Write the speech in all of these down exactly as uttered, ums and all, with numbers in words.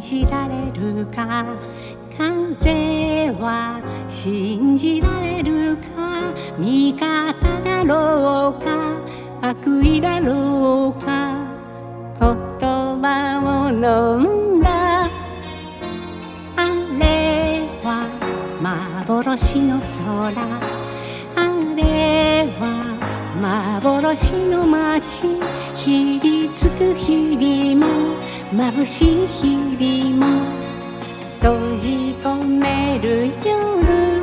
じられるか、風は信じられるか、味方だろうか悪意だろうか、言葉を飲んだ。あれは幻の空、あれは幻の街、ひりつく日々も眩しい日々も閉じ込める夜、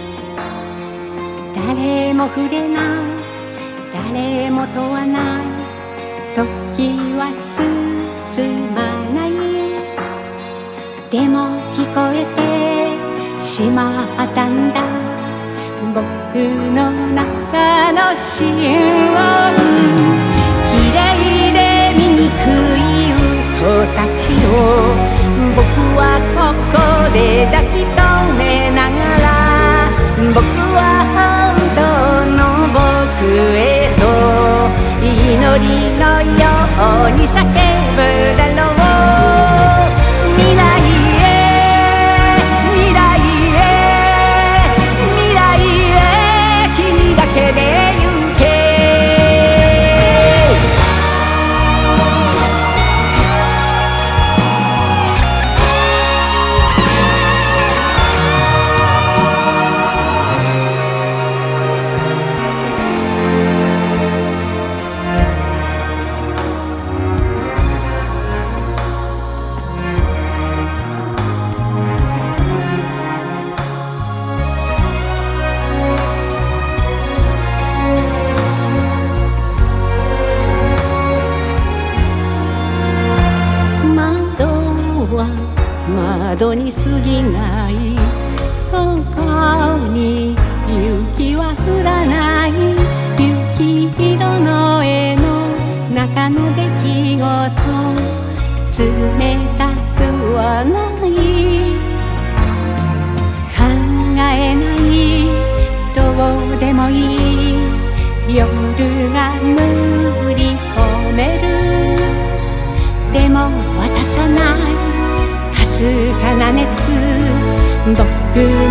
誰も触れない、誰も問わない、時は進まない。でも聞こえてしまったんだ、僕の中の心音。綺麗で醜い嘘たちを僕はここで抱き留めながら、僕は本当の僕へと祈りのように叫ぶだろう。未来へ未来へ未来へ君だけで行け。窓に過ぎないとこに雪は降らない、雪色の絵の中の出来事、冷たくはない、考えない、どうでもいい、夜が塗り込める、でも渡さないかすかな熱、僕